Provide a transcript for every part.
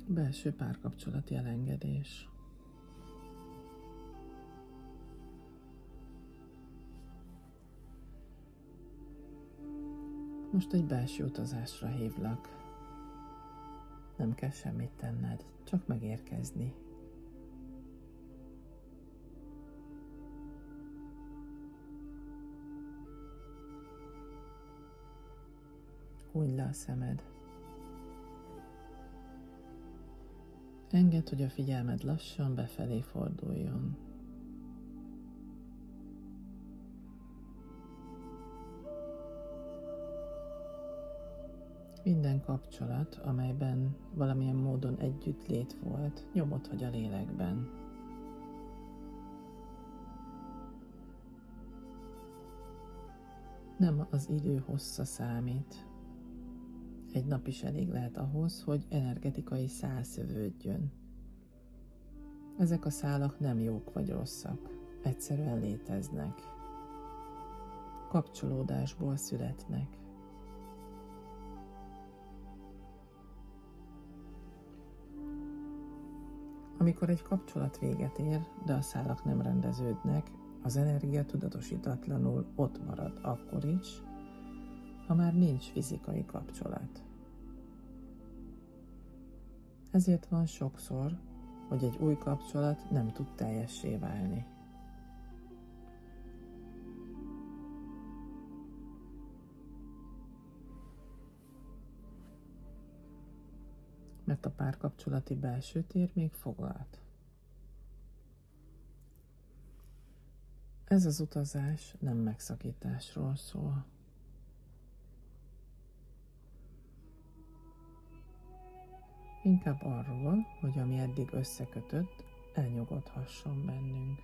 Belső párkapcsolati elengedés. Most egy belső utazásra hívlak. Nem kell semmit tenned, csak megérkezni. Hunyd le a szemed. Engedd, hogy a figyelmed lassan befelé forduljon. Minden kapcsolat, amelyben valamilyen módon együttlét volt, nyomot hagy a lélekben. Nem az idő hossza számít. Egy nap is elég lehet ahhoz, hogy energetikai szál szövődjön. Ezek a szálak nem jók vagy rosszak, egyszerűen léteznek. Kapcsolódásból születnek. Amikor egy kapcsolat véget ér, de a szálak nem rendeződnek, az energia tudatosítatlanul ott marad akkor is, ha már nincs fizikai kapcsolat. Ezért van sokszor, hogy egy új kapcsolat nem tud teljessé válni. Mert a párkapcsolati belső tér még foglalt. Ez az utazás nem megszakításról szól. Inkább arról, hogy ami eddig összekötött, elnyugodhasson bennünk.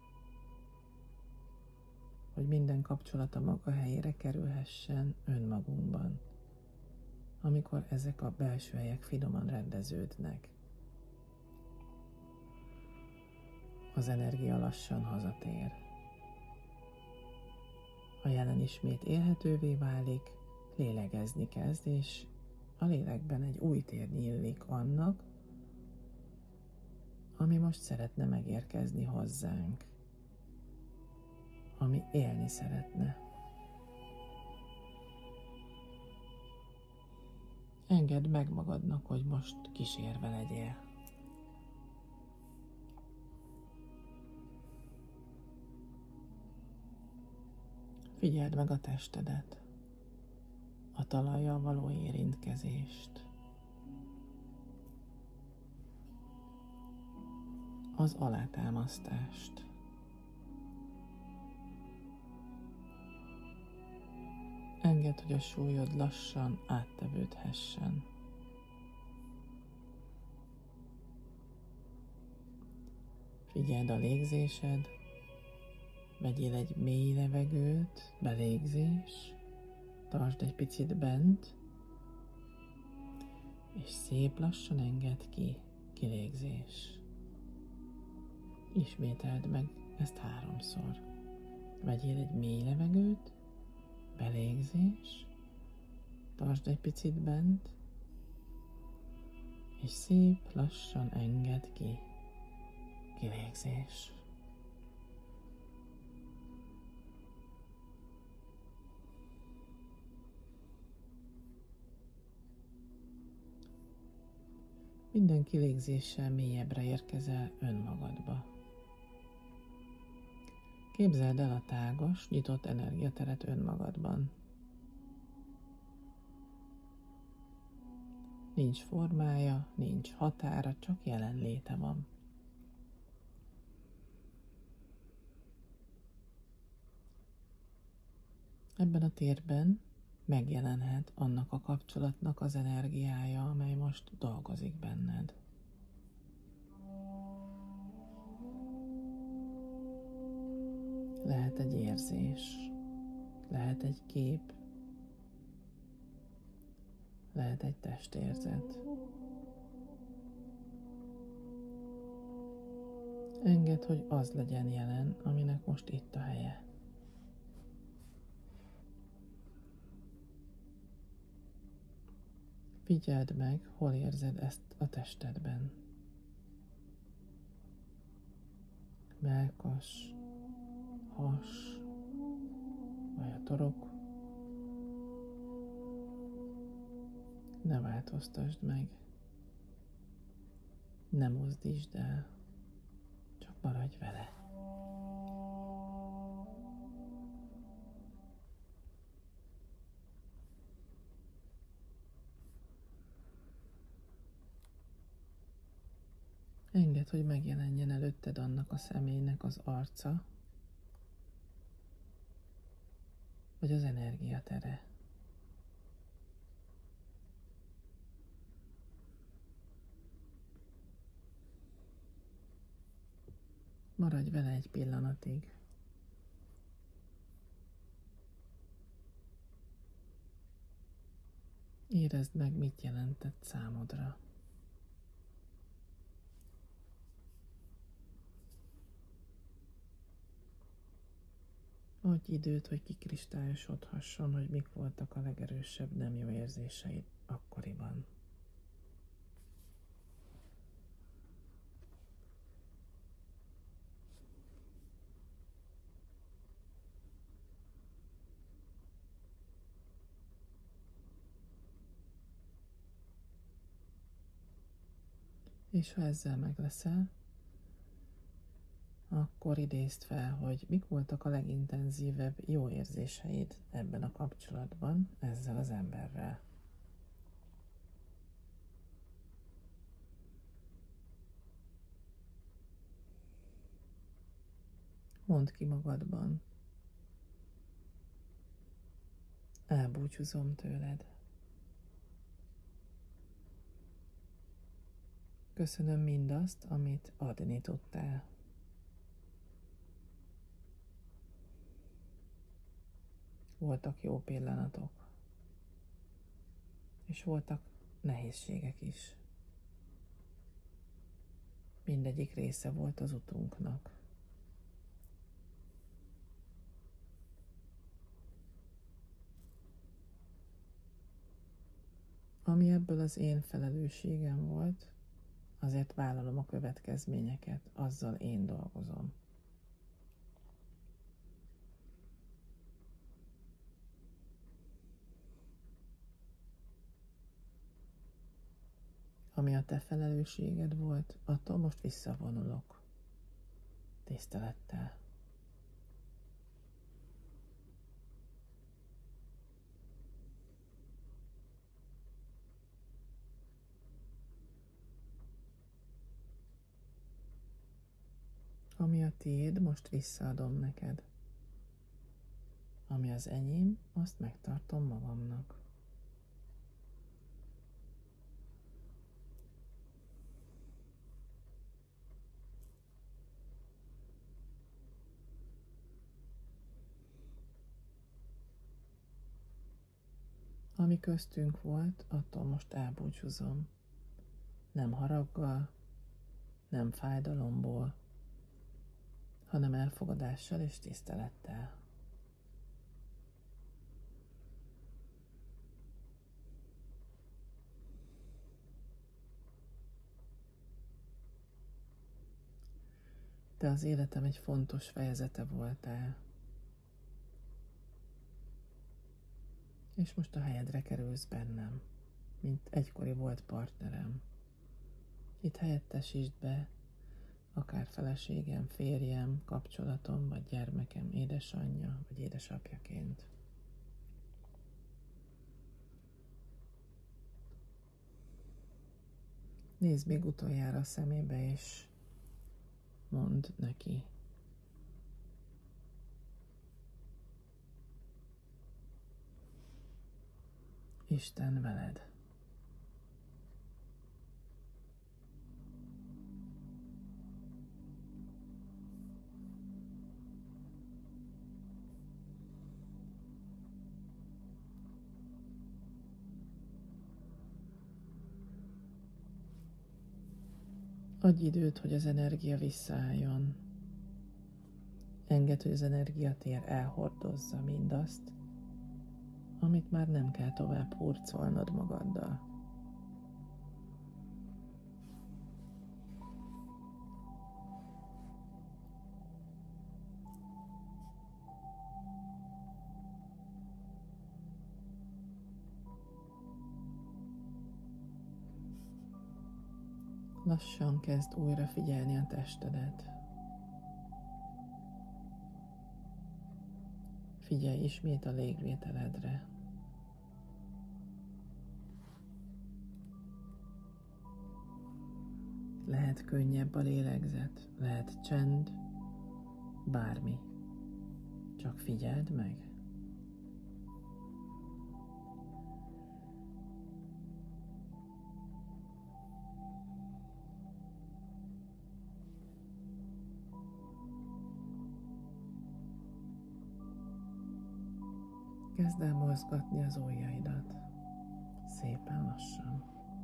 Hogy minden kapcsolat a maga helyére kerülhessen önmagunkban, amikor ezek a belső helyek finoman rendeződnek. Az energia lassan hazatér. A jelen ismét élhetővé válik, lélegezni kezd, és a lélekben egy új tér nyílik annak, ami most szeretne megérkezni hozzánk, ami élni szeretne. Engedd meg magadnak, hogy most kísérve legyél. Figyeld meg a testedet, a talajjal való érintkezést, az alátámasztást. Engedd, hogy a súlyod lassan áttevődhessen. Figyeld a légzésed, vegyél egy mély levegőt, belégzés, tartsd egy picit bent, és szép lassan engedd ki, kilégzés. Ismételd meg ezt 3-szor. Vegyél egy mély levegőt, belégzés, tartsd egy picit bent, és szép lassan engedd ki, kilégzés. Minden kilégzéssel mélyebbre érkezel önmagadba. Képzeld el a tágas, nyitott energiateret önmagadban. Nincs formája, nincs határa, csak jelenléte van. Ebben a térben megjelenhet annak a kapcsolatnak az energiája, amely most dolgozik benned. Lehet egy érzés, lehet egy kép, lehet egy testérzet. Engedd, hogy az legyen jelen, aminek most itt a helye. Figyeld meg, hol érzed ezt a testedben. Mellkas, has, vagy a torok. Ne változtasd meg. Ne mozdítsd el. Csak maradj vele. Engedd, hogy megjelenjen előtted annak a személynek az arca, vagy az energiatere. Maradj vele egy pillanatig. Érezd meg, mit jelentett számodra. Adj időt, hogy kikristályosodhasson, hogy mik voltak a legerősebb nem jó érzéseid akkoriban. És ha ezzel meg leszel, akkor idézd fel, hogy mik voltak a legintenzívebb jó érzéseid ebben a kapcsolatban, ezzel az emberrel. Mondd ki magadban. Elbúcsúzom tőled. Köszönöm mindazt, amit adni tudtál. Voltak jó pillanatok, és voltak nehézségek is. Mindegyik része volt az utunknak. Ami ebből az én felelősségem volt, azért vállalom a következményeket, azzal én dolgozom. Ami a te felelősséged volt, attól most visszavonulok. Tisztelettel. Ami a tiéd, most visszaadom neked. Ami az enyém, azt megtartom magamnak. Ami köztünk volt, attól most elbúcsúzom. Nem haraggal, nem fájdalomból, hanem elfogadással és tisztelettel. Te az életem egy fontos fejezete voltál, és most a helyedre kerülsz bennem, mint egykori volt partnerem. Itt helyettesítsd be akár feleségem, férjem, kapcsolatom, vagy gyermekem, édesanyja, vagy édesapjaként. Nézd még utoljára a szemébe, és mondd neki. Isten veled. Adj időt, hogy az energia visszaálljon. Engedd, hogy az energiatér elhordozza mindazt, amit már nem kell tovább hurcolnod magaddal. Lassan kezd újra figyelni a testedet. Figyelj ismét a légvételedre. Lehet könnyebb a lélegzet, lehet csend, bármi. Csak figyeld meg. Kezd el mozgatni az ujjaidat, szépen lassan,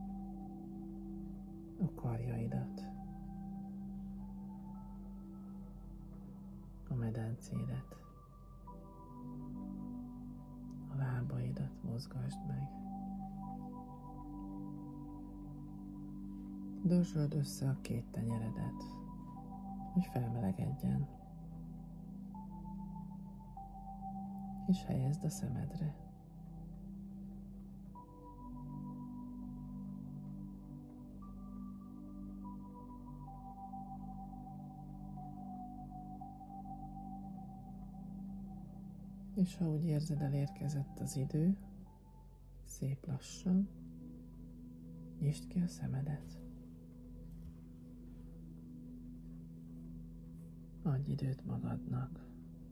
a karjaidat, a medencédet, a lábaidat mozgasd meg. Dörzsöld össze a két tenyeredet, hogy felmelegedjen, és helyezd a szemedre. És ha úgy érzed, elérkezett az idő, szép lassan nyisd ki a szemedet. Adj időt magadnak.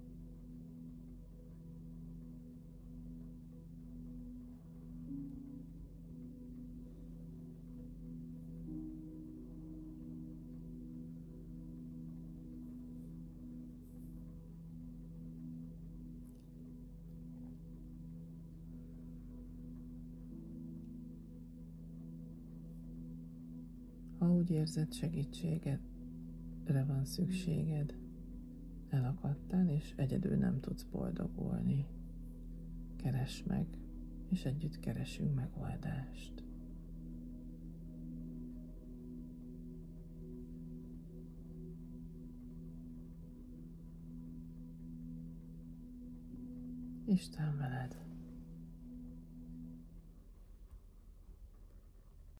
Ha úgy érzed, segítségedre van szükséged, elakadtál és egyedül nem tudsz boldogulni, keresd meg, és együtt keresünk megoldást. Isten veled!